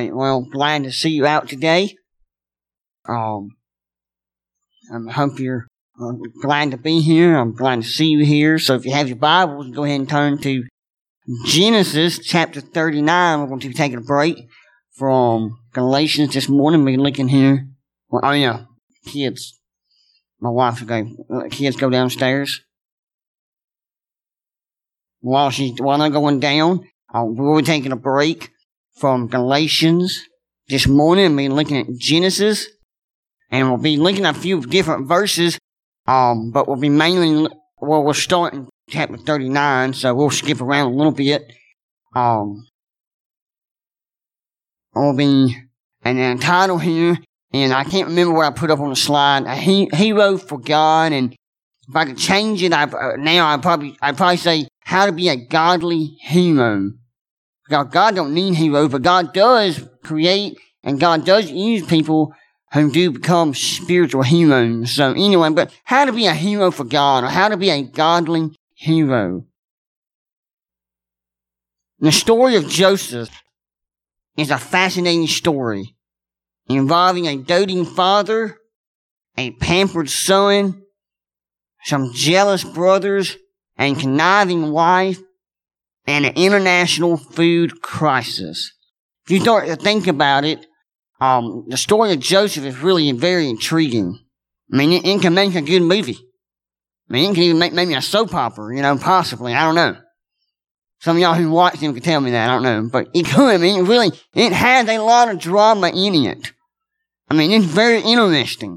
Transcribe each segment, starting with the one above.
right. Well, glad to see you out today. I hope you're glad to be here. I'm glad to see you here. So if you have your Bibles, go ahead and turn to Genesis chapter 39. We're going to be taking a break from Galatians this morning. We're looking here. Well, kids. My wife will go. Kids go downstairs. While they're going down, we're taking a break from Galatians this morning. We're looking at Genesis, and we'll be looking at a few different verses. But we'll be we'll start in chapter 39, so we'll skip around a little bit. We'll be an title here, and I can't remember what I put up on the slide. A hero for God, and if I could change it, I'd probably say how to be a godly hero. God don't need heroes, but God does create, and God does use people who do become spiritual heroes. So anyway, but how to be a hero for God, or how to be a godly hero. The story of Joseph is a fascinating story involving a doting father, a pampered son, some jealous brothers, a conniving wife, and an international food crisis. If you start to think about it, the story of Joseph is really very intriguing. I mean, it can make a good movie. I mean, it can even make maybe a soap opera, possibly. I don't know. Some of y'all who watch him can tell me that. I don't know. But it could. I mean, it has a lot of drama in it. I mean, it's very interesting.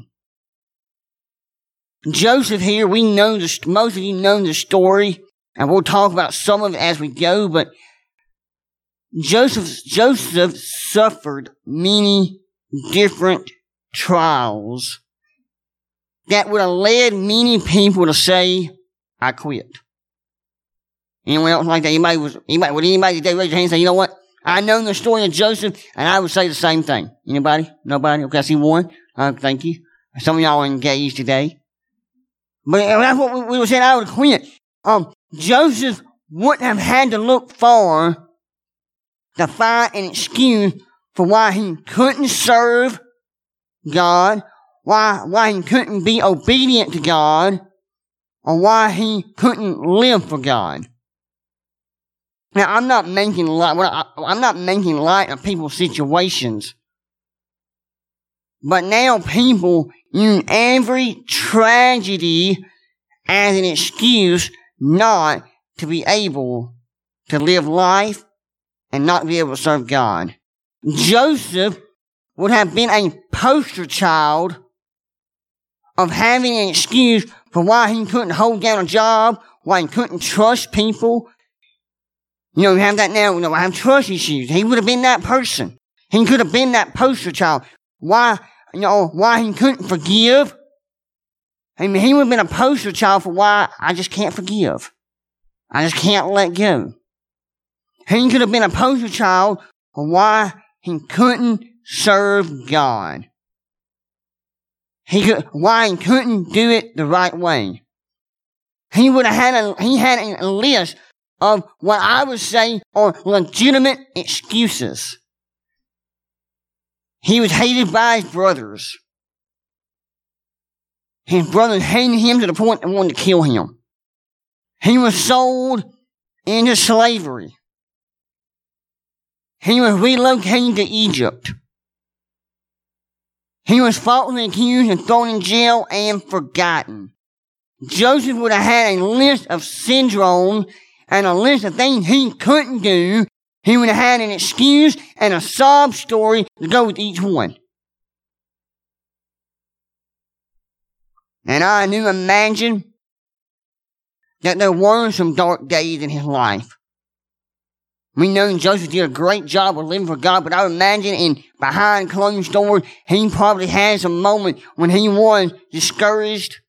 Joseph here, most of you know the story, and we'll talk about some of it as we go, but Joseph suffered many different trials that would have led many people to say, I quit. Anyone else like that? Would anybody today raise your hand and say, you know what? I know the story of Joseph, and I would say the same thing. Anybody? Nobody? Okay, I see one. Thank you. Some of y'all are engaged today. But that's what we were saying, I would quit. Joseph wouldn't have had to look far to find an excuse for why he couldn't serve God, why he couldn't be obedient to God, or why he couldn't live for God. Now, I'm not making light of people's situations, but now people use every tragedy as an excuse not to be able to live life and not be able to serve God. Joseph would have been a poster child of having an excuse for why he couldn't hold down a job, why he couldn't trust people. We have that now. I have trust issues. He would have been that person. He could have been that poster child. Why he couldn't forgive. I mean, he would have been a poster child for why I just can't forgive. I just can't let go. He could have been a poster child for why he couldn't serve God. Why he couldn't do it the right way. He had a list of what I would say are legitimate excuses. He was hated by his brothers. His brothers hated him to the point they wanted to kill him. He was sold into slavery. He was relocated to Egypt. He was falsely accused and thrown in jail and forgotten. Joseph would have had a list of syndromes and a list of things he couldn't do. He would have had an excuse and a sob story to go with each one. And I do imagine that there were some dark days in his life. We know Joseph did a great job of living for God, but I would imagine behind closed doors, he probably had some moments when he was discouraged.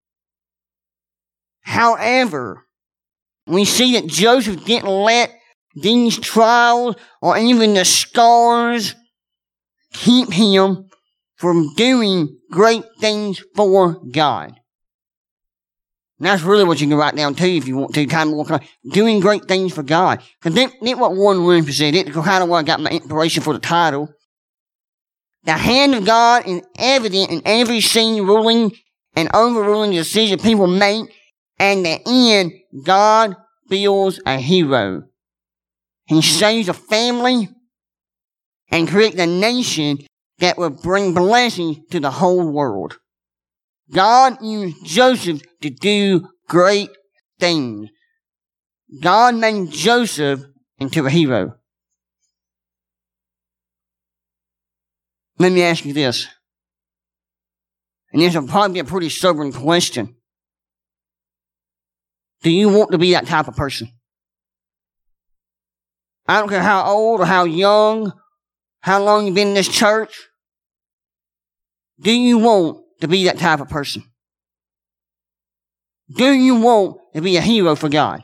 However, we see that Joseph didn't let these trials or even the scars keep him from doing great things for God. And that's really what you can write down too if you want to, kind of more doing great things for God. Because that's what Warren Wiersbe said. It's kind of where I got my inspiration for the title. The hand of God is evident in every scene, ruling and overruling the decision people make, and in the end, God builds a hero. He saves a family and creates a nation that will bring blessings to the whole world. God used Joseph to do great things. God made Joseph into a hero. Let me ask you this. And this will probably be a pretty sobering question. Do you want to be that type of person? I don't care how old or how young, how long you've been in this church. Do you want to be that type of person? Do you want to be a hero for God?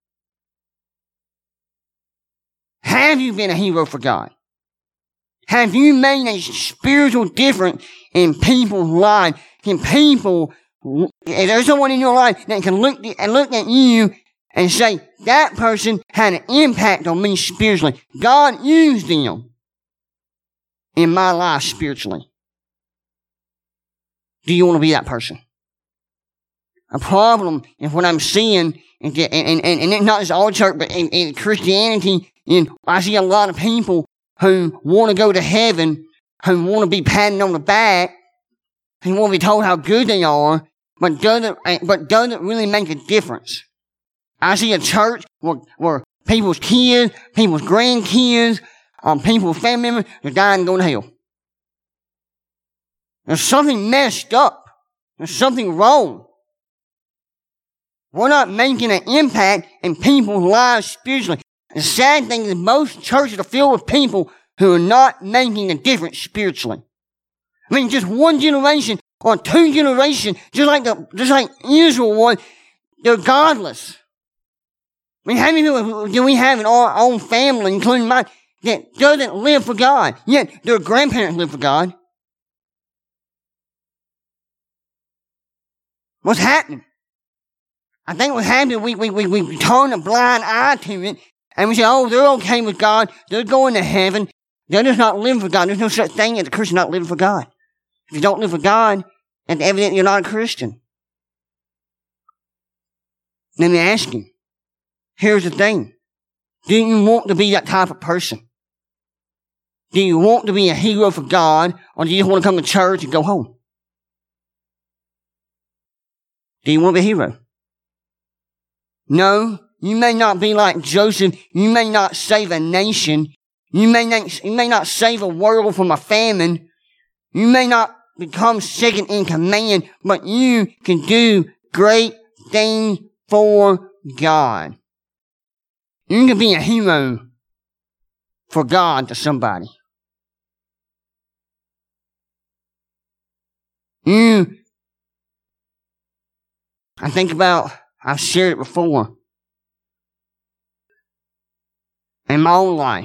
Have you been a hero for God? Have you made a spiritual difference in people's lives? If there's someone in your life that can look at you and say, that person had an impact on me spiritually. God used them in my life spiritually. Do you want to be that person? A problem is what I'm seeing, and it's not just all church, but in Christianity, I see a lot of people who want to go to heaven, who want to be patted on the back, who want to be told how good they are, but doesn't really make a difference. I see a church where people's kids, people's grandkids, people's family members are dying and going to hell. There's something messed up. There's something wrong. We're not making an impact in people's lives spiritually. The sad thing is most churches are filled with people who are not making a difference spiritually. I mean, just one generation or two generations, just like Israel was, they're godless. I mean, how many people do we have in our own family, including mine, that doesn't live for God, yet their grandparents live for God? What's happening? I think what's happening, we turn a blind eye to it, and we say, oh, they're okay with God, they're going to heaven, they're just not living for God. There's no such thing as a Christian not living for God. If you don't live for God, then evidently you're not a Christian. Let me ask you, here's the thing. Do you want to be that type of person? Do you want to be a hero for God, or do you just want to come to church and go home? Do you want to be a hero? No, you may not be like Joseph. You may not save a nation. You may not save a world from a famine. You may not become second in command, but you can do great things for God. You can be a hero for God to somebody. I think about, I've shared it before, in my own life.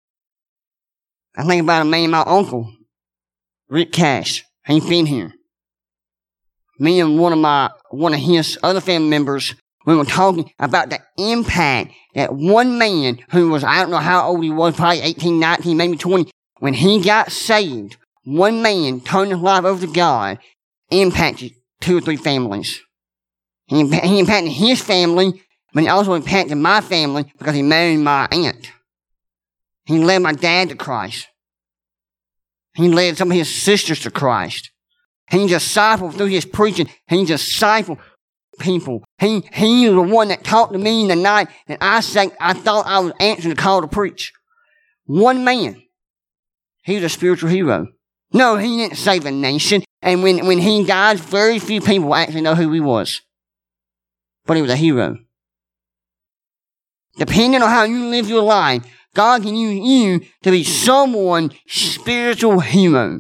I think about a man, my uncle, Rick Cash. He's been here. Me and one of his other family members, we were talking about the impact that one man who was, I don't know how old he was, probably 18, 19, maybe 20, when he got saved, one man turned his life over to God, impacted 2 or 3 families. He impacted his family, but he also impacted my family because he married my aunt. He led my dad to Christ. He led some of his sisters to Christ. He discipled through his preaching. He discipled people. He was the one that talked to me in the night that I thought I was answering the call to preach. One man. He was a spiritual hero. No, he didn't save a nation. And when he died, very few people actually know who he was. But he was a hero. Depending on how you live your life, God can use you to be someone's spiritual hero.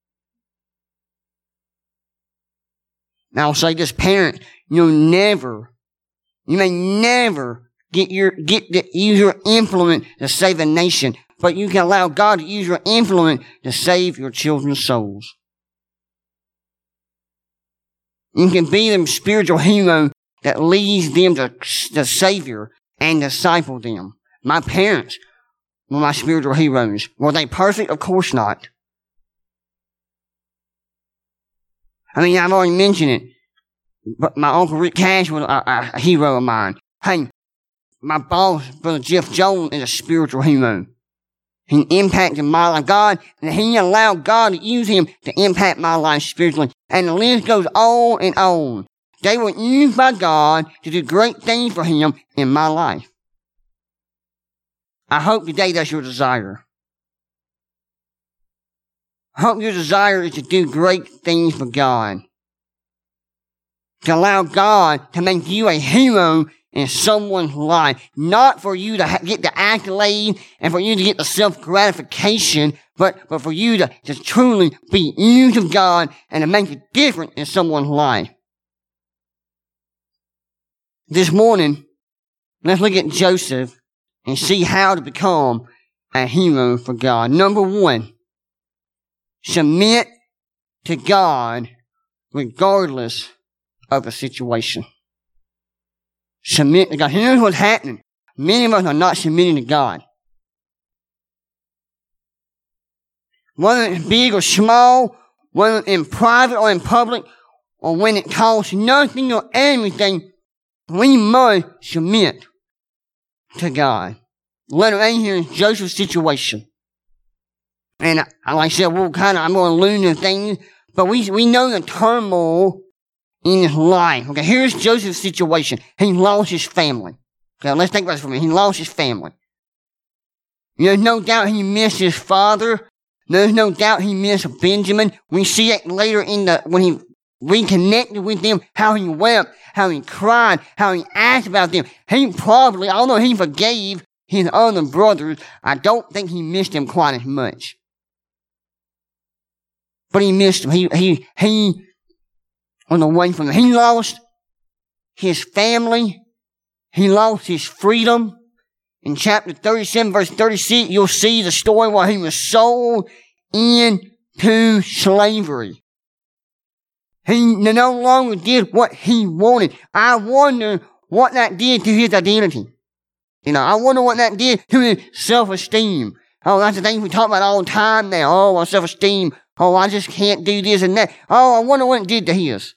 Now I'll say this, parents, you may never get to use your influence to save a nation, but you can allow God to use your influence to save your children's souls. You can be them spiritual hero that leads them to the Savior and disciple them. My parents were my spiritual heroes. Were they perfect? Of course not. I mean, I've already mentioned it, but my Uncle Rick Cash was a hero of mine. Hey, my boss, Brother Jeff Jones, is a spiritual hero. He impacted my life. God, and he allowed God to use him to impact my life spiritually. And the list goes on and on. They were used by God to do great things for him in my life. I hope today that's your desire. I hope your desire is to do great things for God. To allow God to make you a hero in someone's life. Not for you to get the accolade and for you to get the self-gratification, but for you to truly be used of God and to make a difference in someone's life. This morning, let's look at Joseph and see how to become a hero for God. Number one, submit to God regardless of the situation. Submit to God. Here's what's happening. Many of us are not submitting to God. Whether it's big or small, whether it's in private or in public, or when it costs nothing or everything, we must submit to God. Letter A here is Joseph's situation. And like I said, I'm going to learn the things, but we know the turmoil in his life. Okay, here's Joseph's situation. He lost his family. Okay, let's think about this for a minute. He lost his family. There's no doubt he missed his father. There's no doubt he missed Benjamin. We see it later when he reconnected with them, how he wept, how he cried, how he asked about them. He probably, although he forgave his other brothers, I don't think he missed them quite as much. But he missed them. He went away from them. He lost his family. He lost his freedom. In chapter 37, verse 36, you'll see the story where he was sold into slavery. He no longer did what he wanted. I wonder what that did to his identity. I wonder what that did to his self-esteem. Oh, that's the thing we talk about all the time now. Oh, my self-esteem. Oh, I just can't do this and that. Oh, I wonder what it did to his.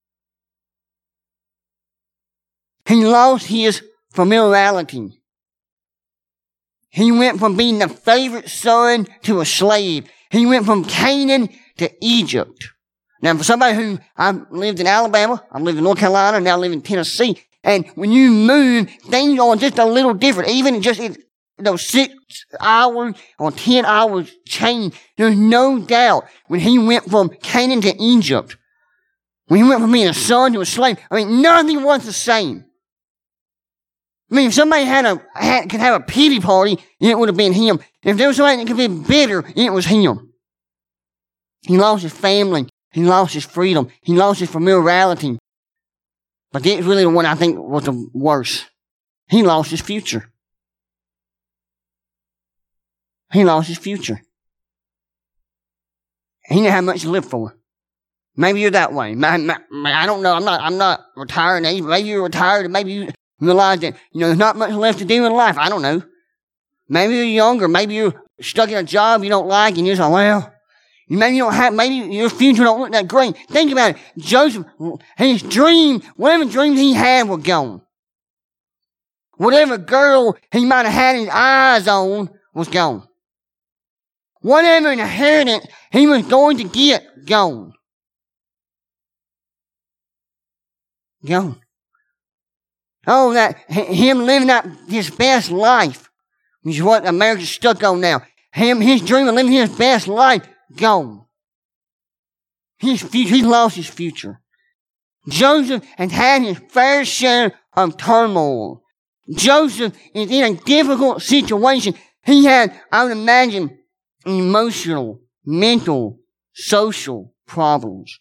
He lost his familiarity. He went from being the favorite son to a slave. He went from Canaan to Egypt. Now, for somebody who, I've lived in Alabama, I've lived in North Carolina, now I live in Tennessee, and when you move, things are just a little different. Even just 6 hours or 10 hours change. There's no doubt when he went from Canaan to Egypt, when he went from being a son to a slave, nothing was the same. If somebody could have a pity party, it would have been him. If there was somebody that could be bitter, it was him. He lost his family. He lost his freedom. He lost his familiarity. But that's really the one I think was the worst. He lost his future. He lost his future. He didn't have much to live for. Maybe you're that way. I don't know. I'm not retired. Maybe you're retired and maybe you realize that, there's not much left to do in life. I don't know. Maybe you're younger. Maybe you're stuck in a job you don't like and you're just like, maybe your future don't look that great. Think about it. Joseph, his dream, whatever dreams he had were gone. Whatever girl he might have had his eyes on was gone. Whatever inheritance he was going to get, gone. Gone. Oh, that him living out his best life, which is what America's stuck on now. His dream of living his best life, gone. His future, he lost his future. Joseph has had his fair share of turmoil. Joseph is in a difficult situation. He had, I would imagine, emotional, mental, social problems.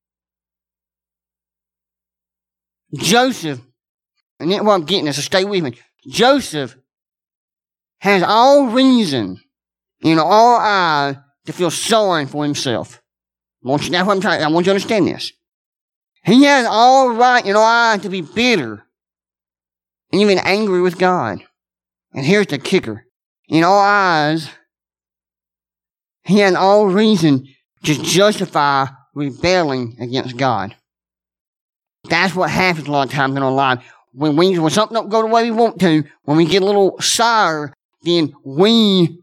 Joseph, and that's what I'm getting at, so stay with me. Joseph has all reason in all eyes to feel sorry for himself. I want you to understand this. He has all right in our eyes to be bitter and even angry with God. And here's the kicker. In our eyes, he has all reason to justify rebelling against God. That's what happens a lot of times in our life. When something don't go the way we want to, when we get a little sour, then we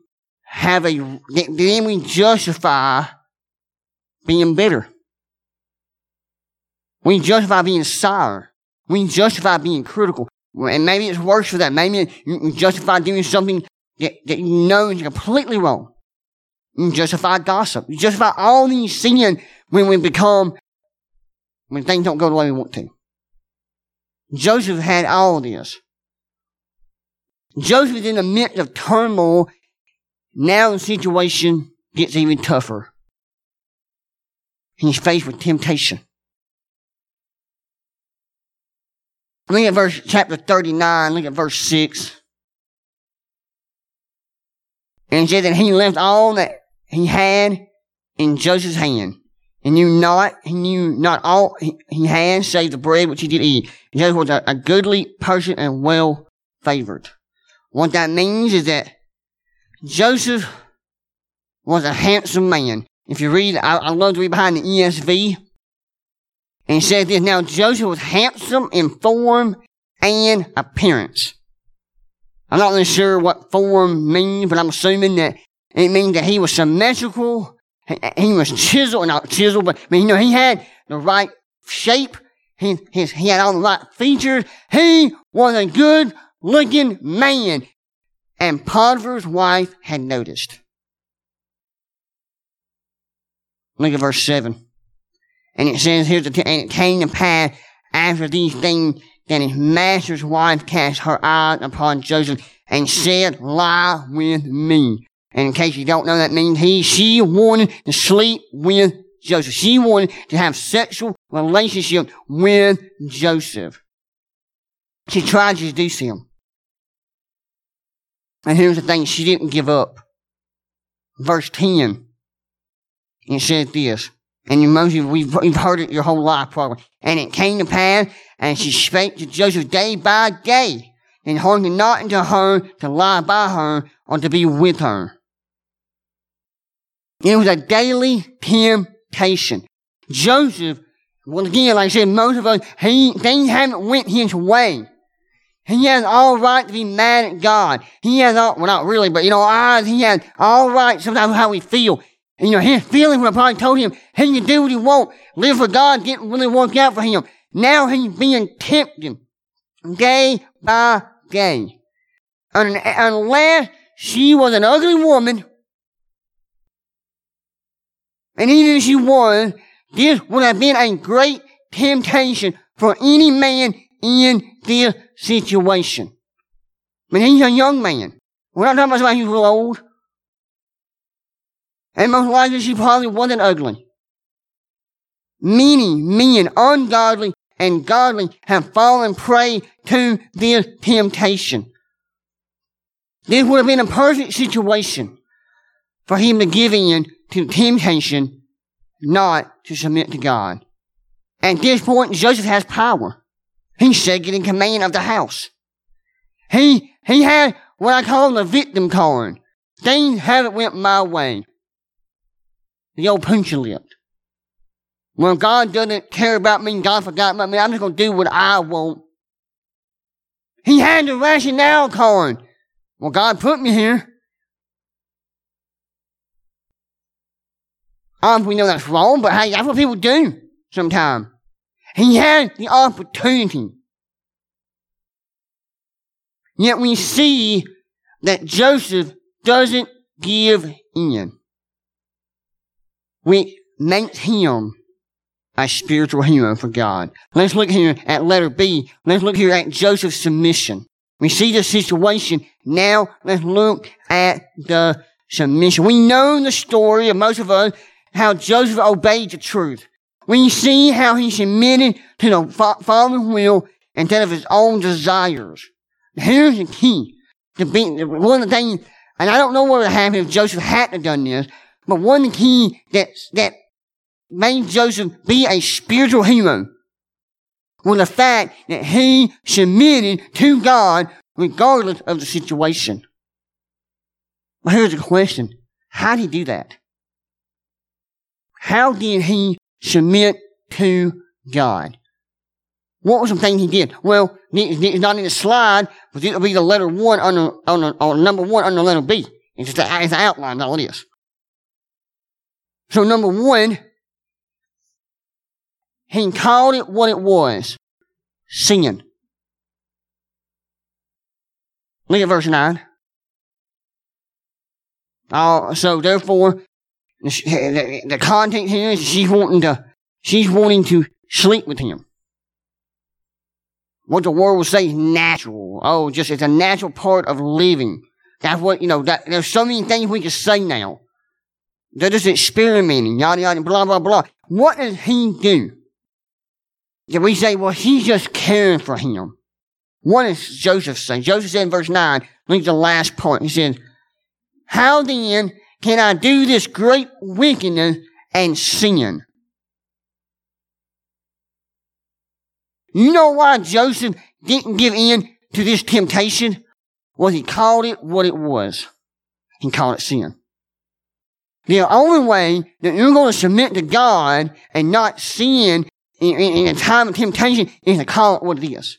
justify being bitter. We justify being sour. We justify being critical. And maybe it's worse for that. Maybe you justify doing something that you know is completely wrong. You justify gossip. You justify all these sins when things don't go the way we want to. Joseph had all this. Joseph is in the midst of turmoil. Now the situation gets even tougher. He's faced with temptation. Look at chapter 39, look at verse 6. And it says that he left all that he had in Joseph's hand. And he knew not all he had save the bread which he did eat. Joseph was a goodly person and well favored. What that means is that Joseph was a handsome man. If you read, I love to read behind the ESV. And it says this, now Joseph was handsome in form and appearance. I'm not really sure what form means, but I'm assuming that it means that he was symmetrical. He was chiseled, not chiseled, but he had the right shape. He had all the right features. He was a good looking man. And Potiphar's wife had noticed. Look at verse 7. And it says here, and it came to pass after these things that his master's wife cast her eyes upon Joseph and said, lie with me. And in case you don't know, that means she wanted to sleep with Joseph. She wanted to have sexual relationship with Joseph. She tried to seduce him. And here's the thing, she didn't give up. Verse 10, it says this, and most of you, we've heard it your whole life probably. And it came to pass, and she spake to Joseph day by day, and hearkened not unto her to lie by her or to be with her. It was a daily temptation. Joseph, well again, like I said, most of us, things haven't went his way. He has all right to be mad at God. He has all, well not really, but he has all right sometimes how we feel. And his feelings would have probably told him he can do what he wants. Live for God didn't really work out for him. Now he's being tempted day by day. Unless she was an ugly woman, and even if she was, this would have been a great temptation for any man in this situation. He's a young man. We're not talking about somebody who's real old. And most likely she probably wasn't ugly. Many men, ungodly and godly, have fallen prey to this temptation. This would have been a perfect situation for him to give in to temptation, not to submit to God. At this point, Joseph has power. He's second in command of the house. He had what I call the victim card. Things haven't went my way. The old punchy lip. Well, God doesn't care about me, God forgot about me, I'm just going to do what I want. He had the rationale card. Well, God put me here. We know that's wrong, but hey, that's what people do sometimes. He had the opportunity. Yet we see that Joseph doesn't give in. Which makes him a spiritual hero for God. Let's look here at letter B. Let's look here at Joseph's submission. We see the situation. Now let's look at the submission. We know the story of most of us, how Joseph obeyed the truth. We see how he submitted to the Father's will instead of his own desires. Here's the key. One of the things, and I don't know what would happen if Joseph hadn't done this, but one of the key that made Joseph be a spiritual hero was the fact that he submitted to God regardless of the situation. But here's the question. How did he do that? How did he submit to God? What were some things he did? Well, it's not in the slide, but it'll be the letter 1 on number 1 under letter B. It's just an outline, that's all it is. So number 1, he called it what it was. Sin. Look at verse 9. So therefore, the content here is she's wanting to sleep with him. What the world will say is natural. Oh, just it's a natural part of living. That's what, there's so many things we can say now. They're just experimenting, yada, yada, blah, blah, blah. What does he do? That we say, well, he's just caring for him. What does Joseph say? Joseph said in verse 9, look at the last part. He says, how then can I do this great wickedness and sin? You know why Joseph didn't give in to this temptation? Well, he called it what it was. He called it sin. The only way that you're going to submit to God and not sin in a time of temptation is to call it what it is.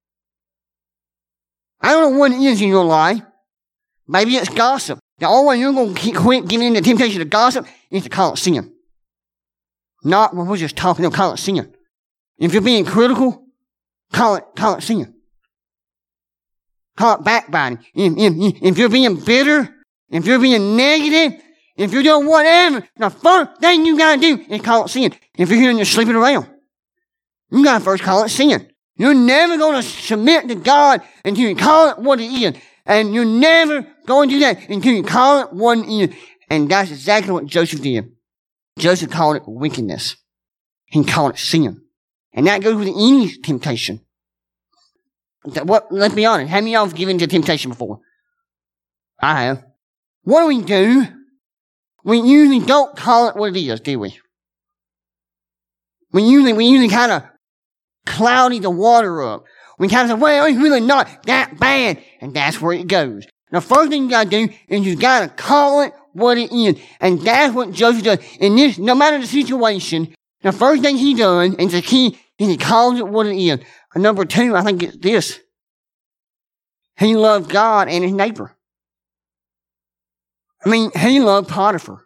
I don't know what it is in your life. Maybe it's gossip. The only way you're going to quit giving in to temptation to gossip is to call it sin. Not when we're just talking, no, call it sin. If you're being critical, call it sin. Call it backbiting. If you're being bitter, if you're being negative, if you're doing whatever, the first thing you gotta do is call it sin. If you're here and you're sleeping around, you gotta first call it sin. You're never gonna submit to God until you call it what it is. And you're never going to do that until you call it what it is. And that's exactly what Joseph did. Joseph called it wickedness. He called it sin. And that goes with any temptation. Let's be honest. How many of y'all have given to temptation before? I have. What do? We usually don't call it what it is, do we? We usually kind of cloudy the water up. We kind of say, well, it's really not that bad. And that's where it goes. The first thing you gotta do is you gotta call it what it is. And that's what Joseph does. In this, no matter the situation, the first thing he does, and the key, is he calls it what it is. And number 2, I think it's this. He loved God and his neighbor. He loved Potiphar.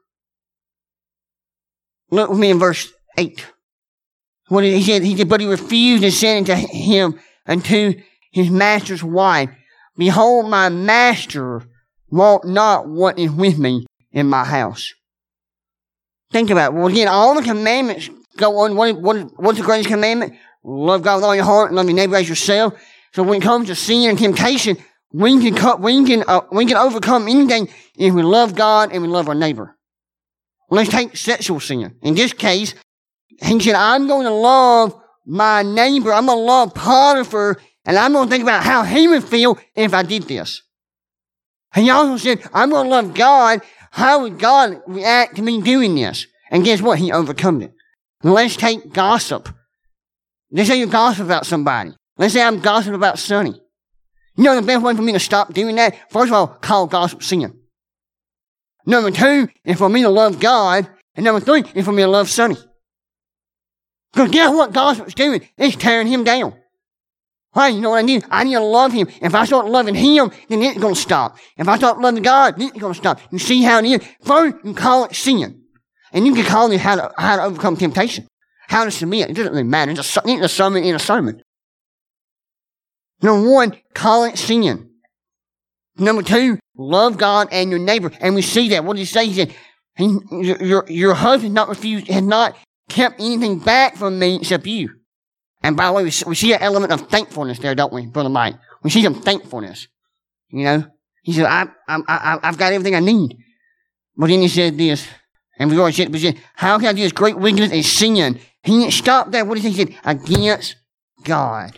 Look with me in verse 8. What he said? He said, but he refused and said unto him, unto his master's wife, behold, my master wants not what is with me in my house. Think about it. Well, again, all the commandments go on. What's the greatest commandment? Love God with all your heart and love your neighbor as yourself. So when it comes to sin and temptation, we can overcome anything if we love God and we love our neighbor. Let's take sexual sin. In this case, he said, I'm going to love my neighbor. I'm going to love Potiphar, and I'm going to think about how he would feel if I did this. He also said, I'm going to love God. How would God react to me doing this? And guess what? He overcome it. Let's take gossip. Let's say you gossip about somebody. Let's say I'm gossiping about Sonny. You know the best way for me to stop doing that? First of all, call gossip sin. Number 2 is for me to love God. And number 3 is for me to love Sonny. Because guess what gossip's doing? It's tearing him down. Why? You know what I need? I need to love him. If I start loving him, then it's going to stop. If I start loving God, then it's going to stop. You see how it is? First, you call it sin. And you can call it how to overcome temptation. How to submit. It doesn't really matter. It's a sermon in a sermon. Number 1, call it sin. Number 2, love God and your neighbor. And we see that. What did he say? He said, your husband has not kept anything back from me except you. And by the way, we see an element of thankfulness there, don't we, Brother Mike? We see some thankfulness. You know? He said, I've got everything I need. But then he said this, and we already said, how can I do this great wickedness and sin? He didn't stop there. What did he say? He said, against God.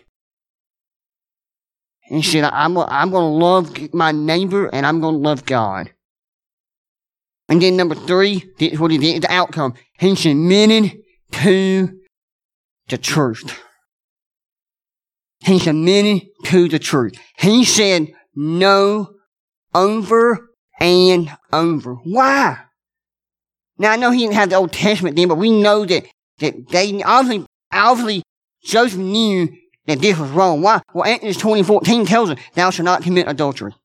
And he said, I'm going to love my neighbor and I'm going to love God. And then number 3, what he did, the outcome. He submitted to the truth. He submitted to the truth. He said no over and over. Why? Now, I know he didn't have the Old Testament then, but we know that they obviously Joseph knew that this was wrong. Why? Well, Exodus 20:14 tells us, thou shalt not commit adultery.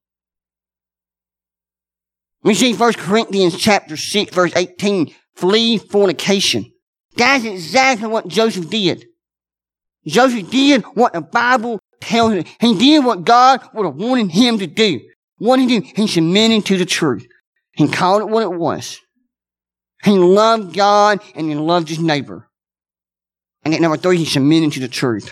We see 1 Corinthians chapter 6, verse 18, flee fornication. That's exactly what Joseph did. Joseph did what the Bible tells him. He did what God would have wanted him to do. What did he do? He submitted to the truth. He called it what it was. He loved God and he loved his neighbor. And at number 3, he submitted to the truth.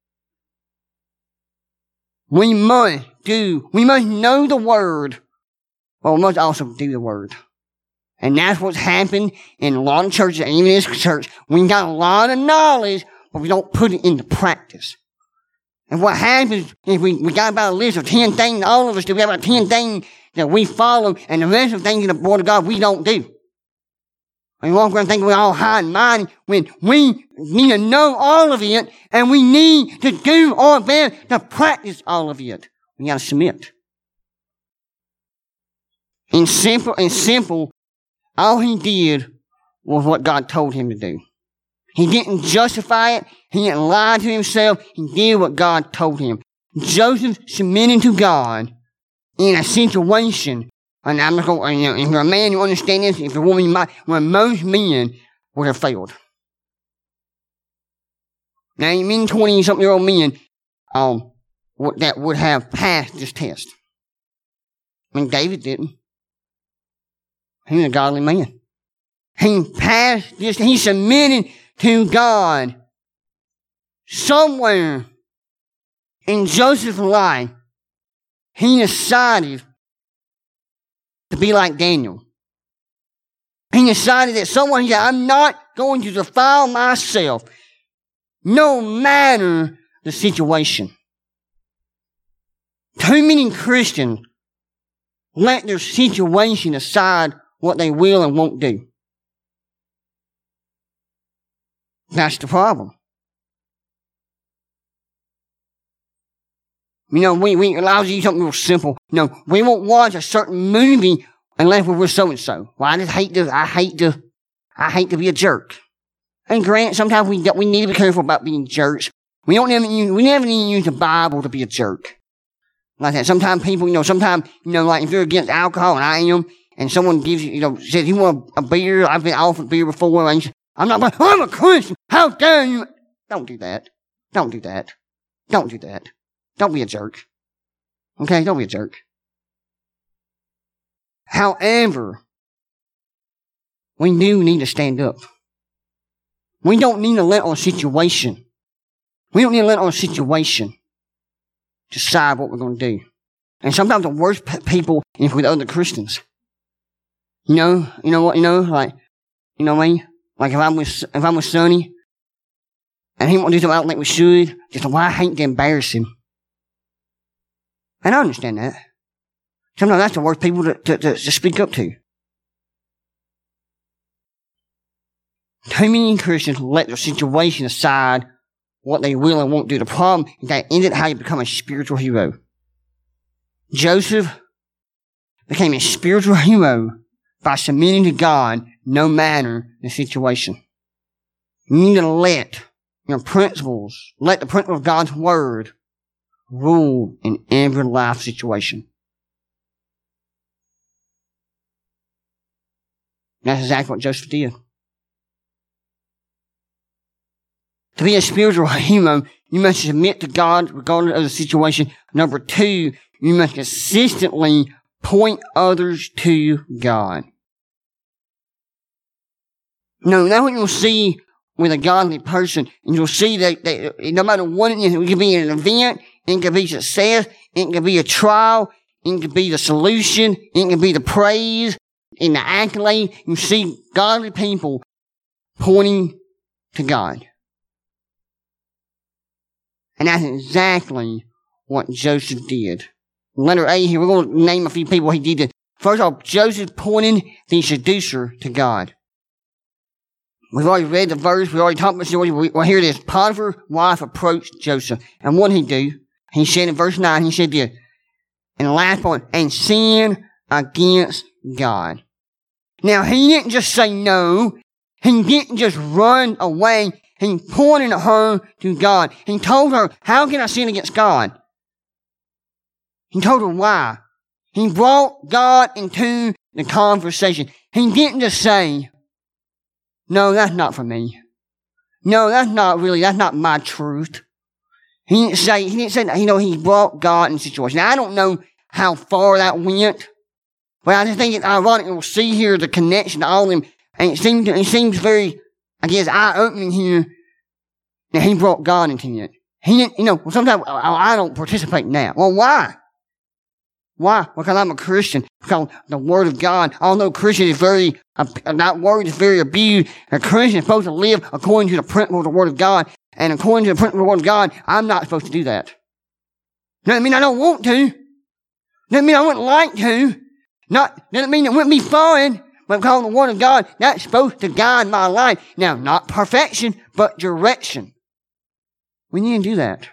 We must know the word, but we must also do the word. And that's what's happened in a lot of churches, and even this church. We got a lot of knowledge, but we don't put it into practice. And what happens is we got about a list of 10 things, all of us do. We have about 10 things that we follow, and the rest of the things in the Word of God we don't do. We walk around thinking we're all high and mighty when we need to know all of it, and we need to do our best to practice all of it. We got to submit. In simple, all he did was what God told him to do. He didn't justify it. He didn't lie to himself. He did what God told him. Joseph submitted to God in a situation, and I'm not going, if you're a man, you understand this. If you're a woman, you might, where most men would have failed. Now, many 20-something-year-old men, that would have passed this test. I mean, David didn't. He was a godly man. He passed this, he submitted to God. Somewhere in Joseph's life, he decided to be like Daniel. He decided that he said, I'm not going to defile myself, no matter the situation. Too many Christians let their situation decide what they will and won't do. That's the problem. I'll use something real simple. We won't watch a certain movie unless we're with so-and-so. Well, I hate to be a jerk. And granted, sometimes we need to be careful about being jerks. We never need to use the Bible to be a jerk. Like that. Sometimes people, like if you're against alcohol, and I am, and someone gives you, says, you want a beer? I've been offered beer before, and I'm not like, I'm a Christian. How dare you? Don't do that. Don't do that. Don't do that. Don't be a jerk. Okay? Don't be a jerk. However, we do need to stand up. We don't need to let our situation decide what we're going to do. And sometimes the worst people is with other Christians. You know what, like if I'm with Sonny, and he won't do something I don't think we should, just why I hate to embarrass him. And I understand that. Sometimes that's the worst people to speak up to. Too many Christians let their situation decide what they will and won't do. The problem is that ended how you become a spiritual hero. Joseph became a spiritual hero by submitting to God no matter the situation. You need to let the principles of God's Word rule in every life situation. That's exactly what Joseph did. To be a spiritual hero, you must submit to God regardless of the situation. Number 2, you must consistently point others to God. That's what you'll see with a godly person. And you'll see that no matter what it is, it can be an event, it can be success, it can be a trial, it can be the solution, it can be the praise and the accolade. You see godly people pointing to God. And that's exactly what Joseph did. Letter A here, we're going to name a few people he did. First of all, Joseph pointed the seducer to God. We've already read the verse. We already talked about the story. Well, here it is. Potiphar's wife approached Joseph. And what did he do? He said in verse 9, he said this, in the last point, and sin against God. Now, he didn't just say no. He didn't just run away. He pointed her to God. He told her, how can I sin against God? He told her why. He brought God into the conversation. He didn't just say, no, that's not for me. No, that's not my truth. He didn't say that, he brought God in the situation. Now, I don't know how far that went, but I just think it's ironic. We'll see here the connection to all of them. And it seems very, I guess, eye-opening here that he brought God into it. He didn't, sometimes I don't participate in that. Well, why? Why? Because I'm a Christian. Because the Word of God, although Christian is that word is very abused, a Christian is supposed to live according to the principle of the Word of God. And according to the principle of the Word of God, I'm not supposed to do that. Doesn't mean I don't want to. Doesn't mean I wouldn't like to. Doesn't mean it wouldn't be fun. But because of the Word of God, that's supposed to guide my life. Now, not perfection, but direction. We need to do that.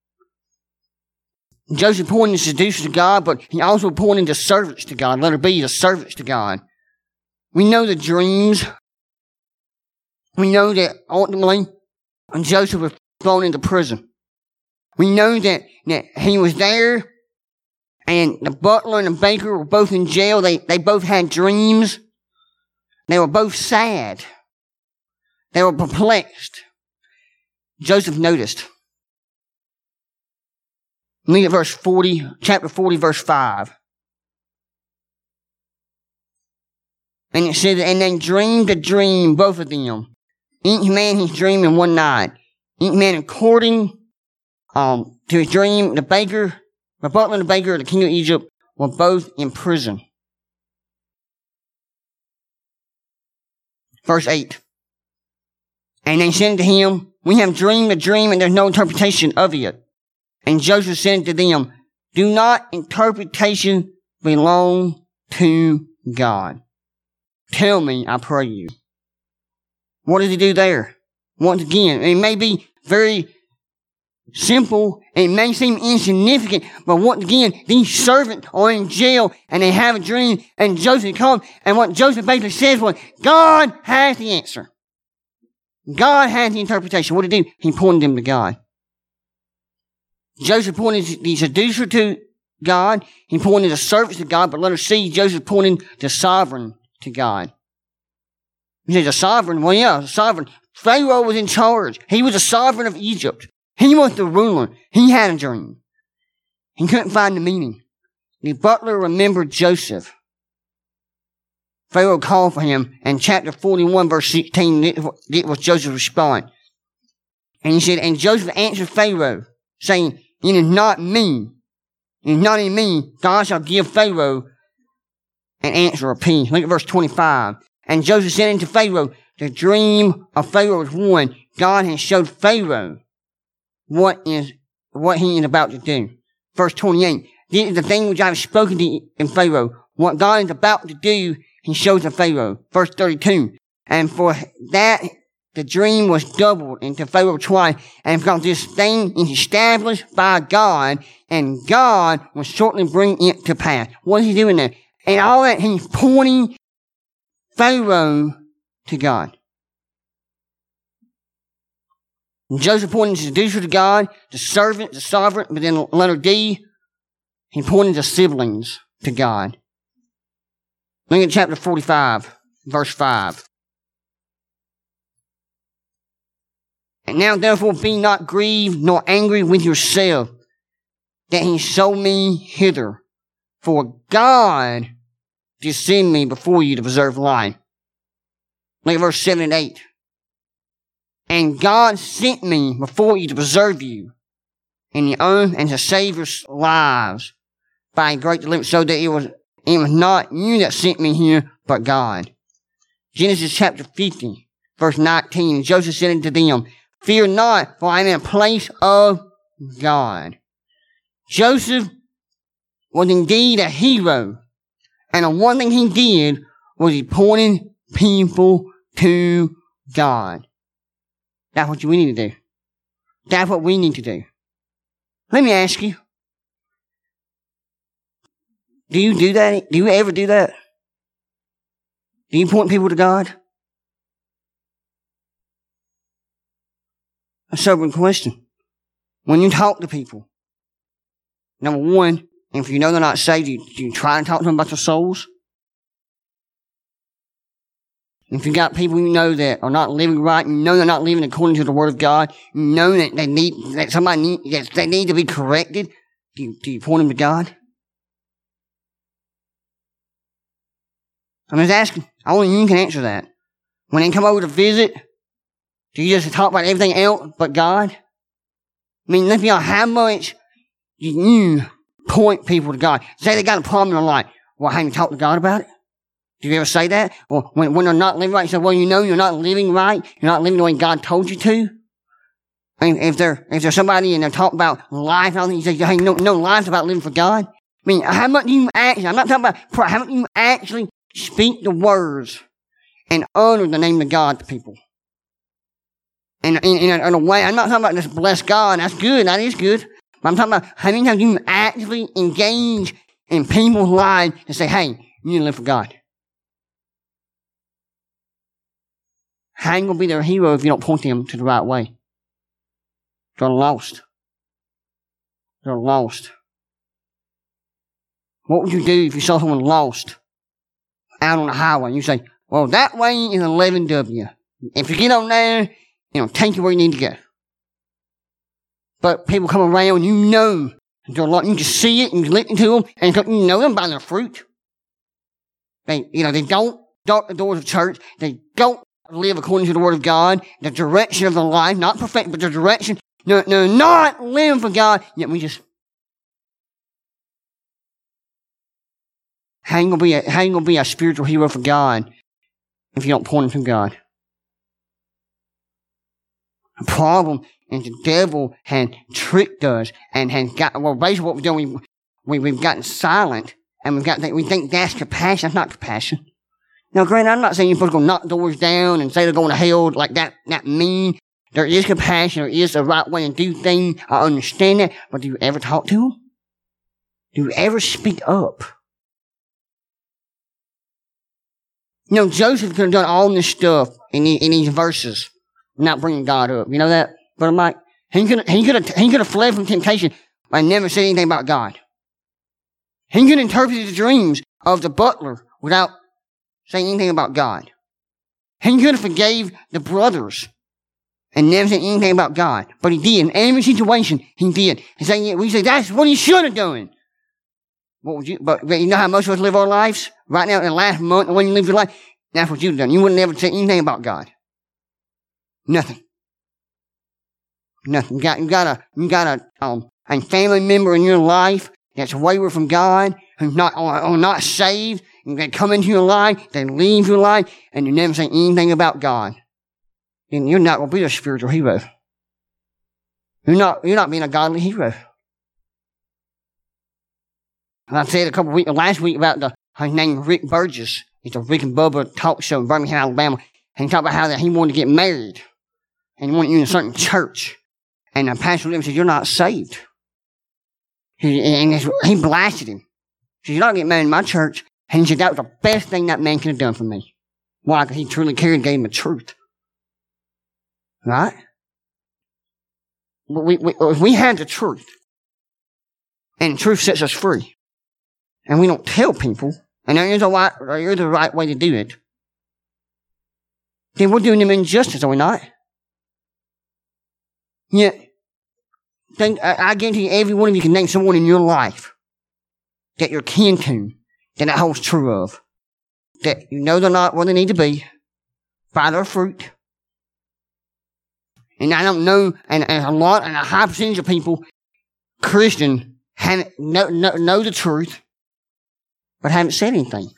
Joseph pointed the seducers to God, but he also pointed the servants to God. Letter B, the servants to God. We know the dreams. We know that ultimately Joseph was thrown into prison. We know that he was there, and the butler and the baker were both in jail. They both had dreams. They were both sad. They were perplexed. Joseph noticed. Look at verse 40, chapter 40, verse 5. And it says, and they dreamed a dream, both of them. Each man his dream in one night. Each man according to his dream. The butler and the baker of the king of Egypt were both in prison. Verse 8. And they said to him, we have dreamed a dream and there's no interpretation of it. And Joseph said to them, do not interpretation belong to God? Tell me, I pray you. What did he do there? Once again, it may be very simple, it may seem insignificant, but once again, these servants are in jail and they have a dream, and Joseph comes, and what Joseph basically says was, God has the answer. God has the interpretation. What did he do? He pointed them to God. Joseph pointed the seducer to God. He pointed the servants to God, but let us see Joseph pointing the sovereign to God. You say the sovereign? Well, yeah, the sovereign. Pharaoh was in charge. He was the sovereign of Egypt. He was the ruler. He had a dream. He couldn't find the meaning. The butler remembered Joseph. Pharaoh called for him, and chapter 41, verse 16, it was Joseph's response. And he said, and Joseph answered Pharaoh, saying, it is not me. It is not in me. God shall give Pharaoh an answer of peace. Look at verse 25. And Joseph said unto Pharaoh, the dream of Pharaoh is one. God has showed Pharaoh what he is about to do. Verse 28. This is the thing which I have spoken to you in Pharaoh. What God is about to do, he shows to Pharaoh. Verse 32. And for that, the dream was doubled into Pharaoh twice, and because this thing is established by God, and God will shortly bring it to pass. What is he doing there? And all that, he's pointing Pharaoh to God. And Joseph pointed the seducer to God, the servant, the sovereign, but then letter D, he pointed the siblings to God. Look at chapter 45, verse 5. And now therefore be not grieved nor angry with yourself that he sold me hither. For God did send me before you to preserve life. Look at verse 7 and 8. And God sent me before you to preserve you in your own and to save your lives by a great deliverance, so that it was not you that sent me here, but God. Genesis chapter 50, verse 19. Joseph said unto them, fear not, for I am in a place of God. Joseph was indeed a hero. And the one thing he did was he pointed people to God. That's what we need to do. That's what we need to do. Let me ask you. Do you do that? Do you ever do that? Do you point people to God? A sobering question. When you talk to people, number one, if you know they're not saved, do you try and talk to them about their souls? If you got people you know that are not living right, you know they're not living according to the Word of God, you know that they need to be corrected, do you point them to God? I'm just asking. Only you can answer that. When they come over to visit, do you just talk about everything else but God? I mean, let's be honest, how much do you point people to God? Say they got a problem in their life. Well, have you talked to God about it? Do you ever say that? Or when they're not living right, you say, well, you know you're not living right. You're not living the way God told you to. And if there's somebody and they're talking about life, you say, hey, no, life's about living for God. I mean, how much do you actually, I'm not talking about prayer, how much do you actually speak the words and honor the name of God to people? And in a way, I'm not talking about just bless God. That's good. That is good. But I'm talking about how many times you actively engage in people's lives and say, hey, you need to live for God. How are you going to be their hero if you don't point them to the right way? They're lost. They're lost. What would you do if you saw someone lost out on the highway? You say, well, that way is 11W. If you get on there, take you where you need to go. But people come around, you know they're lost. You can see it, and you listen to them, and you know them by their fruit. They don't dark the doors of church. They don't live according to the Word of God, the direction of their life, not perfect, but the direction. No, not living for God. Yet we just. How you gonna be a spiritual hero for God if you don't point them to God? The problem is the devil has tricked us and has got. Well, basically what we've done, we've gotten silent, and we think that's compassion. That's not compassion. Now, granted, I'm not saying you're supposed to go knock doors down and say they're going to hell like that. Not mean. There is compassion. There is a right way to do things. I understand that. But do you ever talk to them? Do you ever speak up? Joseph could have done all this stuff in these verses, not bringing God up. You know that? But I'm like, he could have fled from temptation and never said anything about God. He could have interpreted the dreams of the butler without saying anything about God. He could have forgave the brothers and never said anything about God. But he did. In every situation, he did. We say that's what he should have done. But you know how most of us live our lives? Right now, in the last month, when you live your life, that's what you've done. You wouldn't ever say anything about God. Nothing. You got a family member in your life that's wayward from God, who's not saved, and they come into your life, they leave your life, and you never say anything about God. Then you're not going to be a spiritual hero. You're not being a godly hero. And I said last week about his name Rick Burgess. It's a Rick and Bubba talk show in Birmingham, Alabama. And he talked about how that he wanted to get married. And he wanted you in a certain church. And the pastor said, you're not saved. He blasted him. He said, you're not getting married in my church. And he said, that was the best thing that man could have done for me. Why? Because he truly cared and gave him the truth. Right? We had the truth. And the truth sets us free. And we don't tell people, and there is the right way to do it, then we're doing them injustice, are we not? Yeah. I guarantee you, every one of you can name someone in your life that you're kin to, that holds true of. That you know they're not where they need to be, by their fruit. And I don't know, and a high percentage of people, Christian, know the truth, but haven't said anything.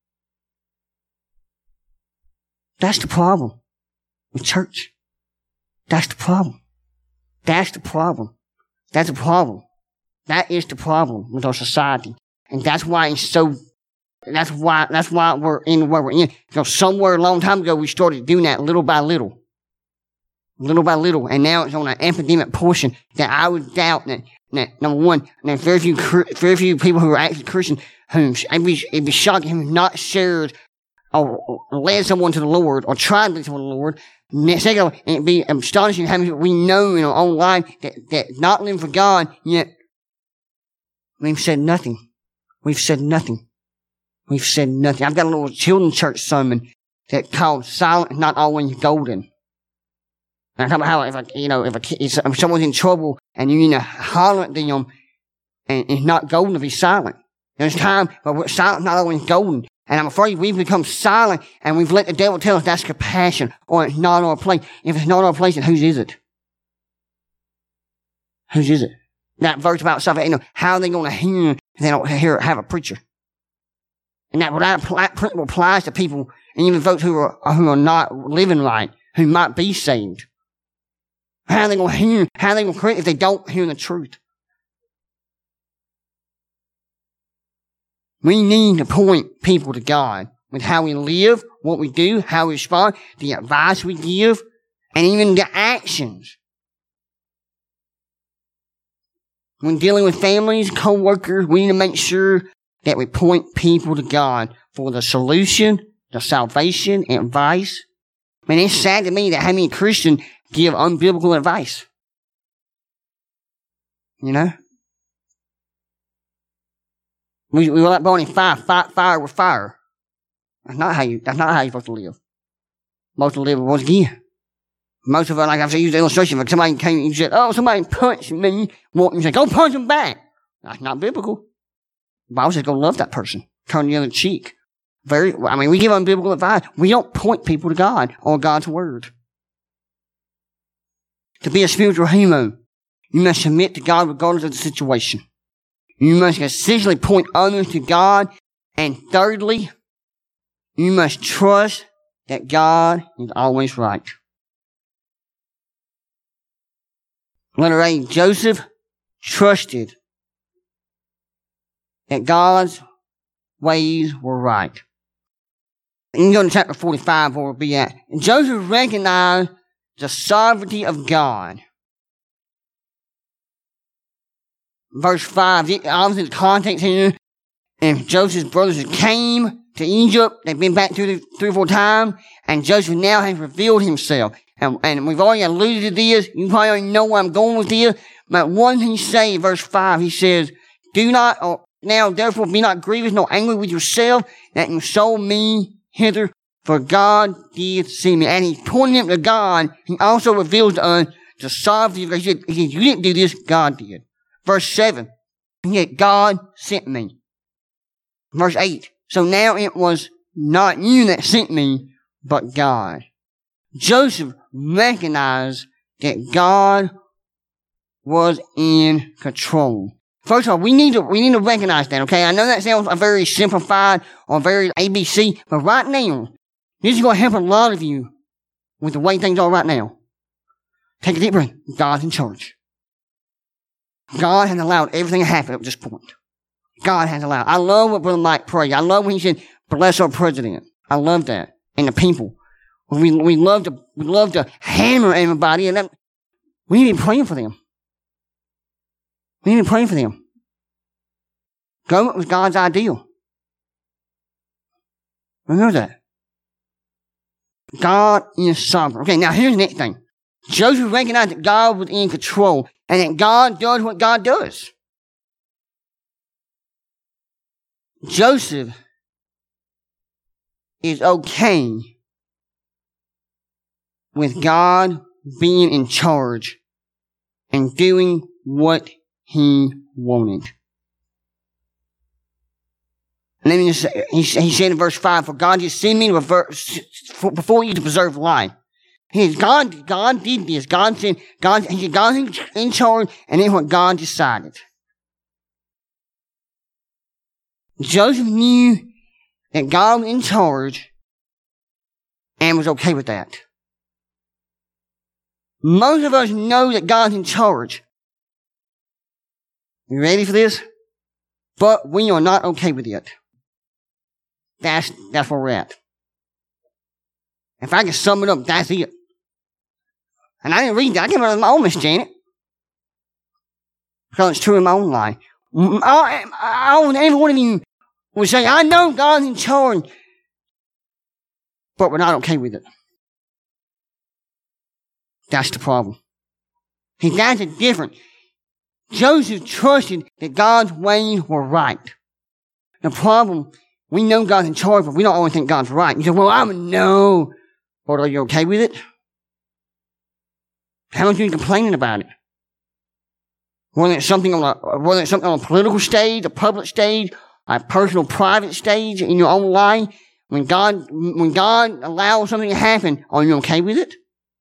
That's the problem with church. That's the problem. That's the problem. That's the problem. That is the problem with our society. And that's why it's so That's why we're in where we're in. Because somewhere a long time ago, we started doing that little by little. Little by little. And now it's on an epidemic portion that I would doubt that number one, that very few people who are actually Christian, it'd be shocking who have not shared or led someone to the Lord or tried to lead someone to the Lord. Secondly, it'd be astonishing how many we know in our own life that not living for God, yet we've said nothing. We've said nothing. We've said nothing. I've got a little children's church sermon that called Silent is Not Always Golden. And I talk about how if someone's in trouble and you need to holler at them, and it's not golden to be silent. There's time, but silent is not always golden. And I'm afraid we've become silent and we've let the devil tell us that's compassion or it's not our place. If it's not our place, then whose is it? Whose is it? That verse about salvation, how are they going to hear if they don't have a preacher? And that principle applies to people, and even folks who are not living right, who might be saved. How are they going to hear? How are they going to correct if they don't hear the truth? We need to point people to God with how we live, what we do, how we respond, the advice we give, and even the actions. When dealing with families, co-workers, we need to make sure that we point people to God for the solution, the salvation, and advice. Man, it's sad to me that how many Christians give unbiblical advice. You know? We like burning fire with fire. That's not how you're supposed to live. Most of the live once again. Most of it, like I've used the illustration, if somebody came and said, "Oh, somebody punched me," you say, "Go punch him back." That's not biblical. The Bible says go love that person. Turn the other cheek. We give unbiblical advice. We don't point people to God or God's word. To be a spiritual hero, you must submit to God regardless of the situation. You must essentially point others to God. And thirdly, you must trust that God is always right. Letter A, Joseph trusted that God's ways were right. You can go to chapter 45 where we'll be at. And Joseph recognized the sovereignty of God. Verse 5, obviously the context here, and Joseph's brothers came to Egypt. They've been back 3 or 4 times, and Joseph now has revealed himself. And we've already alluded to this. You probably already know where I'm going with this. But one thing he says, verse 5, he says, "Do not, now therefore be not grievous nor angry with yourself that you sold me hither, for God did send me." And he's pointing him to God. He also reveals to us the sovereignty of God. He said, "You didn't do this, God did." Verse 7, "Yet God sent me." Verse 8, "So now it was not you that sent me, but God." Joseph recognized that God was in control. First of all, we need to recognize that, okay? I know that sounds very simplified or very ABC, but right now, this is going to help a lot of you with the way things are right now. Take a deep breath. God's in charge. God has allowed everything to happen up to this point. God has allowed. I love what Brother Mike prayed. I love when he said, "Bless our president." I love that. And the people. We love to hammer everybody, and we need to be praying for them. We need to be praying for them. Government was God's ideal. Remember that. God is sovereign. Okay, now here's the next thing. Joseph recognized that God was in control, and that God does what God does. Joseph is okay with God being in charge and doing what he wanted. Let me just say, he said in verse 5, "For God just sent me before you to preserve life." God did this. God said, God's in charge, and it's what God decided. Joseph knew that God was in charge and was okay with that. Most of us know that God's in charge. You ready for this? But we are not okay with it. That's where we're at. If I can sum it up, that's it. And I didn't read that. I came up with my own, Miss Janet. Because it's true in my own life. Every one of you would say, I know God's in charge. But we're not okay with it. That's the problem. See, that's the difference. Joseph trusted that God's ways were right. The problem, we know God's in charge, but we don't always think God's right. You say, well, I know. But are you okay with it? How much are you complaining about it? Whether it's something on a political stage, a public stage, a personal, private stage in your own life, when God allows something to happen, are you okay with it?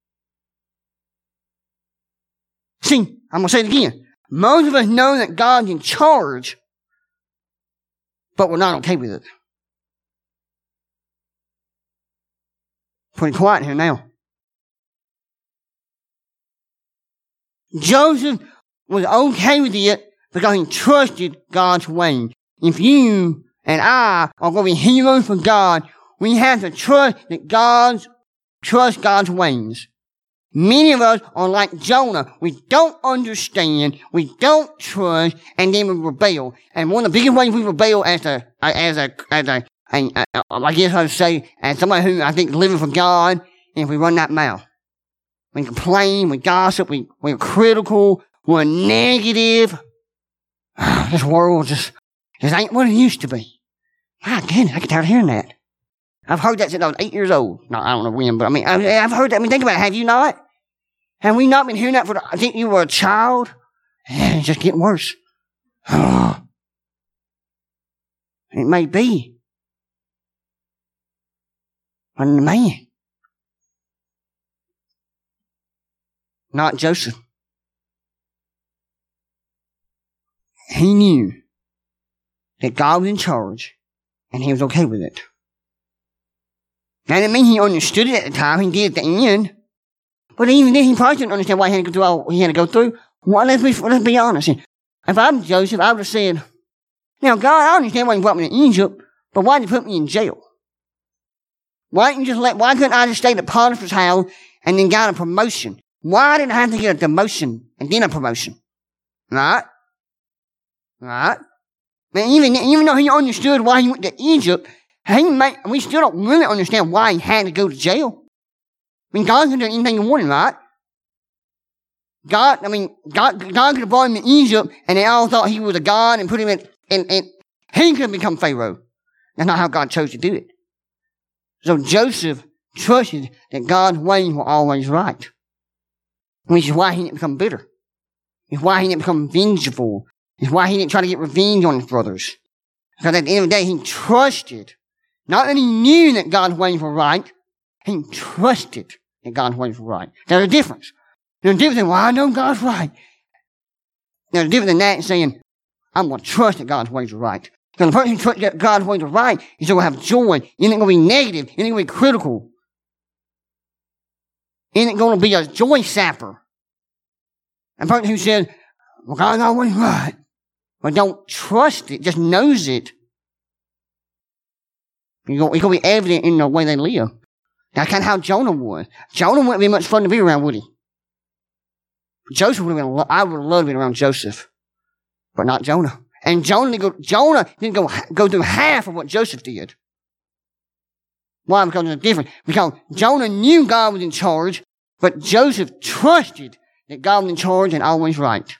See, I'm going to say it again. Most of us know that God's in charge, but we're not okay with it. Pretty quiet here now. Joseph was okay with it because he trusted God's way. If you and I are going to be heroes for God, we have to trust God's ways. Many of us are like Jonah. We don't understand, we don't trust, and then we rebel. And one of the biggest ways we rebel as I guess I would say, as somebody who I think is living for God, is we run that mouth. We complain, we gossip, we're critical, we're negative. This world just ain't what it used to be. My goodness, I get tired of hearing that. I've heard that since I was 8 years old. No, I don't know when, but I've heard that. Think about it. Have you not? Have we not been hearing that I think you were a child? And it's just getting worse. It may be. But the man. Not Joseph. He knew that God was in charge, and he was okay with it. That didn't mean he understood it at the time. He did at the end. But even then, he probably didn't understand why he had to go through all he had to go through. Well, let's be honest. If I'm Joseph, I would have said, now, God, I understand why you brought me to Egypt, but why did you put me in jail? Why couldn't I just stay at Potiphar's house and then got a promotion? Why did I have to get a demotion and then a promotion? Right? Right? Man, even though he understood why he went to Egypt, we still don't really understand why he had to go to jail. I mean, God could do anything he wanted, right? God could have brought him to Egypt, and they all thought he was a god and put him in he could have become Pharaoh. That's not how God chose to do it. So Joseph trusted that God's ways were always right. Which is why he didn't become bitter. It's why he didn't become vengeful. It's why he didn't try to get revenge on his brothers. Because at the end of the day, he trusted. Not that he knew that God's ways were right, he trusted that God's ways were right. There's a difference. There's a difference in, well, I know God's right. There's a difference in that and saying, I'm going to trust that God's ways are right. Because the person who trusts that God's ways are right is going to have joy. It ain't going to be negative. It ain't going to be critical. It ain't going to be a joy sapper. A person who says, well, God's always right, but don't trust it, just knows it. It's going to be evident in the way they live. That's kind of how Jonah was. Jonah wouldn't be much fun to be around, would he? Joseph would have been, I would have loved being around Joseph, but not Jonah. And Jonah didn't go through half of what Joseph did. Why? Because it's different. Because Jonah knew God was in charge, but Joseph trusted that God was in charge and always right.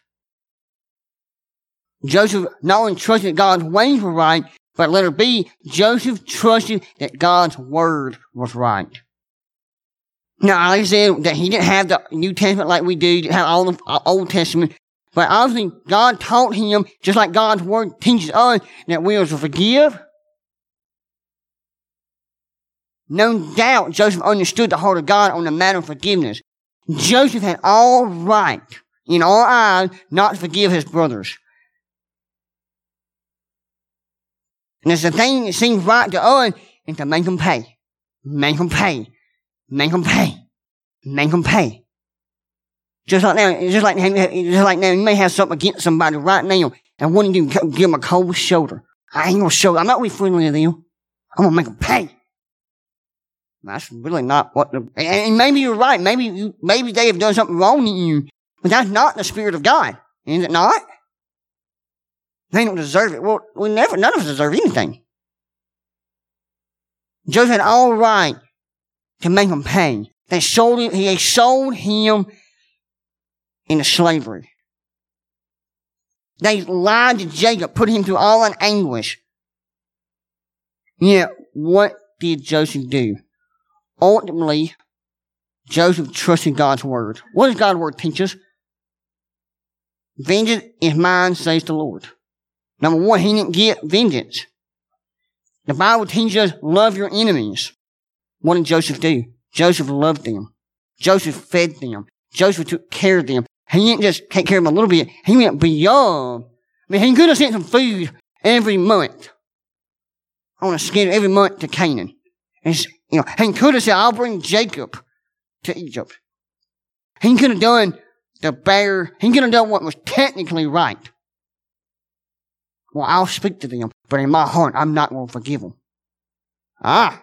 Joseph not only trusted that God's ways were right, but letter B, Joseph trusted that God's word was right. Now, like I said, that he didn't have the New Testament like we do, he didn't have all the Old Testament, but obviously God taught him, just like God's word teaches us, that we are to forgive. No doubt Joseph understood the heart of God on the matter of forgiveness. Joseph had all right, in our eyes, not to forgive his brothers. And it's the thing that seems right to us is to make them pay. Make them pay. Make them pay. Make them pay. Just like now, you may have something against somebody right now, and what do? Give them a cold shoulder. I ain't gonna show. I'm not really friendly to them. I'm going to make them pay. That's really not what and maybe you're right. Maybe they have done something wrong to you, but that's not the Spirit of God. Is it not? They don't deserve it. Well, none of us deserve anything. Joseph had all right to make him pay. He sold him into slavery. They lied to Jacob, put him through all in anguish. Yet, what did Joseph do? Ultimately, Joseph trusted God's word. What does God's word teach us? Vengeance is mine, says the Lord. Number one, he didn't get vengeance. The Bible teaches us, love your enemies. What did Joseph do? Joseph loved them. Joseph fed them. Joseph took care of them. He didn't just take care of them a little bit. He went beyond. I mean, he could have sent some food every month on a schedule every month to Canaan. And, he could have said, I'll bring Jacob to Egypt. He could have done he could have done what was technically right. Well, I'll speak to them, but in my heart, I'm not going to forgive them. That's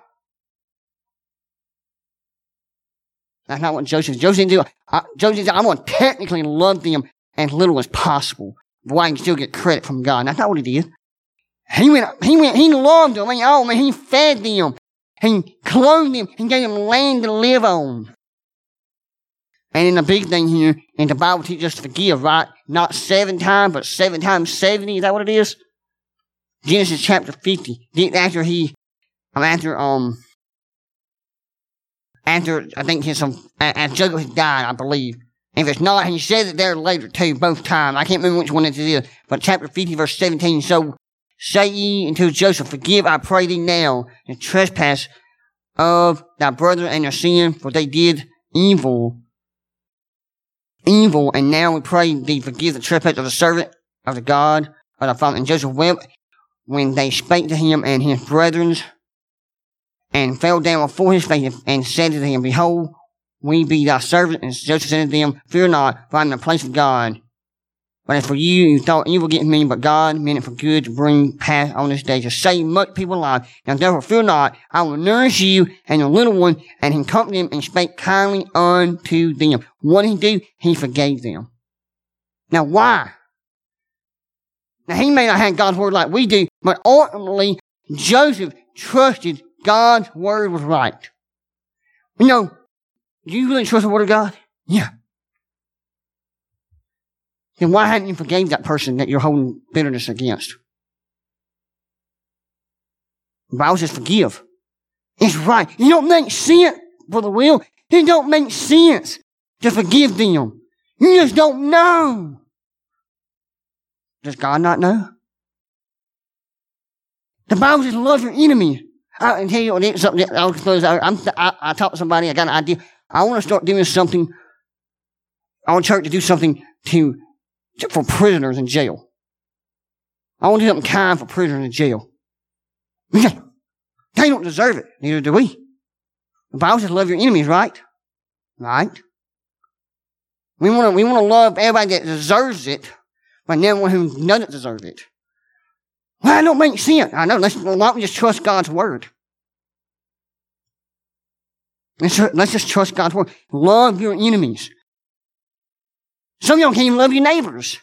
not what Joseph did. Joseph didn't do. Joseph said, I'm going to technically love them as little as possible, but I can still get credit from God. That's not what he did. He loved them. He fed them. He clothed them. He gave them land to live on. And then the big thing here, and the Bible teaches us to forgive, right? Not 7 times, but 7 times 70. Is that what it is? Genesis chapter 50. After I think as Jacob had died, I believe. And if it's not, he says it there later too, both times. I can't remember which one it is. But chapter 50, verse 17. So say ye unto Joseph, forgive, I pray thee now, the trespass of thy brother and their sin, for they did evil, and now we pray thee forgive the trespass of the servant of the God of thy father. And Joseph wept when they spake to him and his brethren, and fell down before his face, and said to them, behold, we be thy servants. And Joseph said to them, fear not, for I am in the place of God. But as for you, you thought evil against me, but God meant it for good to bring pass on this day, to save much people alive. Now therefore fear not, I will nourish you and your little one. And he comforted them and spake kindly unto them. What did he do? He forgave them. Now why? Now he may not have God's word like we do, but ultimately Joseph trusted God's word was right. Do you really trust the word of God? Yeah. Then why hadn't you forgave that person that you're holding bitterness against? The Bible says forgive. It's right. It don't make sense, Brother Will. It don't make sense to forgive them. You just don't know. Does God not know? The Bible says love your enemy. I can tell you something. I'll close out. I talked to somebody. I got an idea. I want to start doing something. I want church to do something for prisoners in jail. I want to do something kind for prisoners in jail. They don't deserve it. Neither do we. The Bible says love your enemies, right? Right? We want to love everybody that deserves it, but never one who doesn't deserve it. Well, that don't make sense. I know. Why don't we just trust God's word? Let's just trust God's word. Love your enemies. Some of y'all can't even love your neighbors.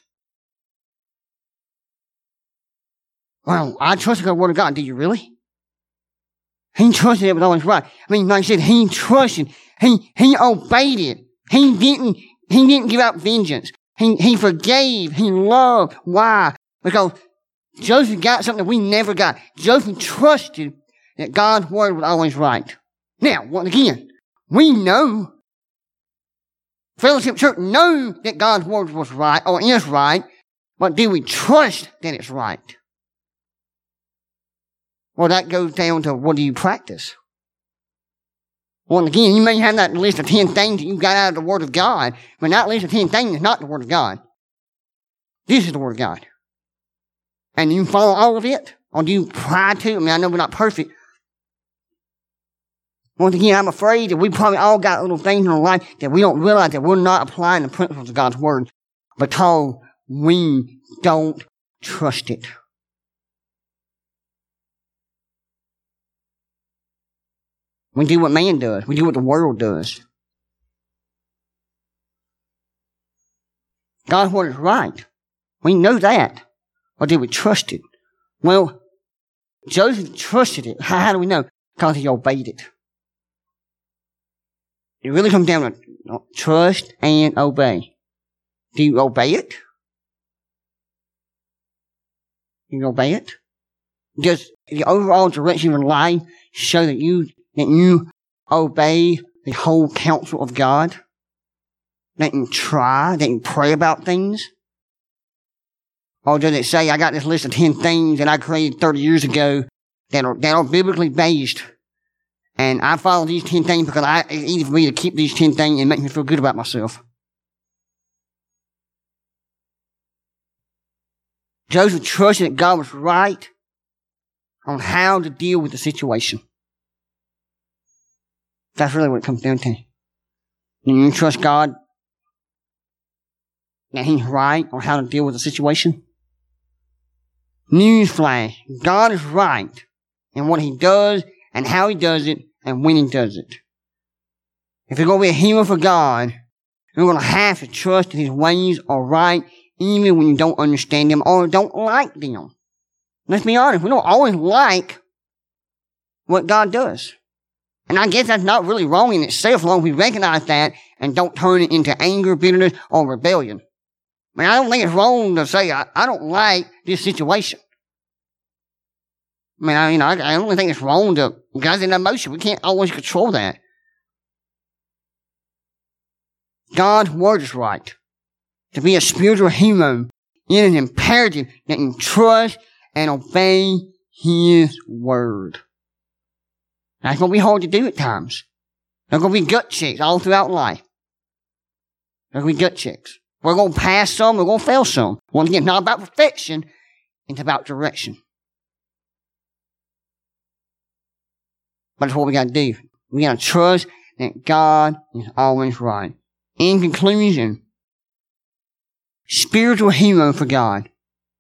Well, I trusted the word of God. Did you really? He trusted it was always right. I mean, like I said, he trusted. He obeyed it. He didn't give out vengeance. He forgave. He loved. Why? Because Joseph got something that we never got. Joseph trusted that God's word was always right. Now, once again, we know, Fellowship Church know that God's word was right, or is right, but do we trust that it's right? Well, that goes down to what do you practice? Once again, you may have that list of 10 things that you got out of the Word of God, but that list of 10 things is not the Word of God. This is the Word of God. And you follow all of it? Or do you try to? I mean, I know we're not perfect. Once again, I'm afraid that we probably all got little things in our life that we don't realize that we're not applying the principles of God's Word because we don't trust it. We do what man does. We do what the world does. God's word is right. We know that. Or did we trust it? Well, Joseph trusted it. How do we know? Because he obeyed it. It really comes down to trust and obey. Do you obey it? Do you obey it? Does the overall direction of your life show that you obey the whole counsel of God? That you try, that you pray about things? Or does it say, I got this list of 10 things that I created 30 years ago that are biblically based, and I follow these 10 things because it's easy for me to keep these 10 things and make me feel good about myself? Joseph trusted that God was right on how to deal with the situation. That's really what it comes down to. Do you trust God that He's right on how to deal with the situation? Newsflash. God is right in what He does and how He does it and when He does it. If you're going to be a human for God, you're going to have to trust that His ways are right even when you don't understand them or don't like them. Let's be honest, we don't always like what God does. And I guess that's not really wrong in itself, as long as we recognize that and don't turn it into anger, bitterness, or rebellion. I mean, I don't think it's wrong to say, I don't like this situation. I mean, I don't think it's wrong to, because in emotion, we can't always control that. God's word is right. To be a spiritual human, it is imperative that you trust and obey His word. That's going to be hard to do at times. There's going to be gut checks all throughout life. There's going to be gut checks. We're going to pass some, we're going to fail some. Once again, it's not about perfection, it's about direction. But that's what we got to do. We got to trust that God is always right. In conclusion, spiritual hero for God.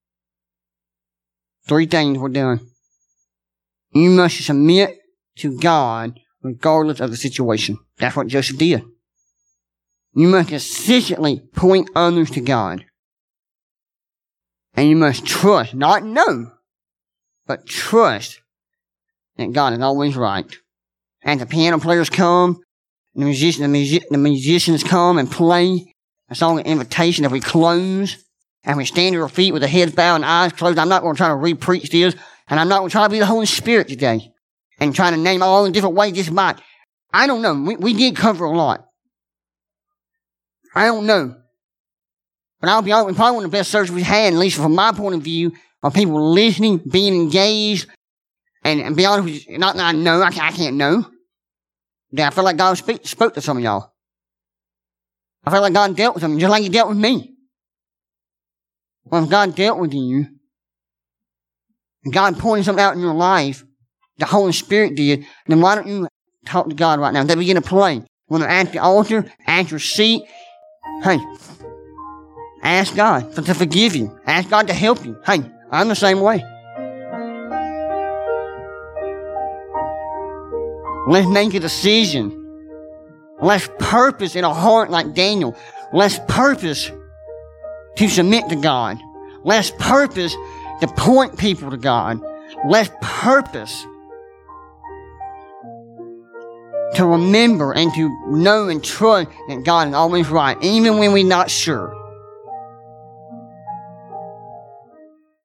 3 things we're doing. You must submit to God regardless of the situation. That's what Joseph did. You must consistently point others to God. And you must trust, not know, but trust that God is always right. And the piano players come, the musicians come and play a song of invitation. If we close and we stand to our feet with the heads bowed and eyes closed, I'm not going to try to re-preach this, and I'm not going to try to be the Holy Spirit today and try to name all the different ways this might. I don't know. We did cover a lot. I don't know. But I'll be honest, probably one of the best services we've had, at least from my point of view, of people listening, being engaged, and be honest with you, not that I know, I can't know. I feel like God spoke to some of y'all. I feel like God dealt with them, just like He dealt with me. Well, if God dealt with you, and God pointed something out in your life, the Holy Spirit did, then why don't you talk to God right now? They begin to pray. When they're at the altar, at your seat, hey, ask God to forgive you. Ask God to help you. Hey, I'm the same way. Let's make a decision. Let's purpose in a heart like Daniel. Let's purpose to submit to God. Let's purpose to point people to God. Let's purpose to remember and to know and trust that God is always right, even when we're not sure.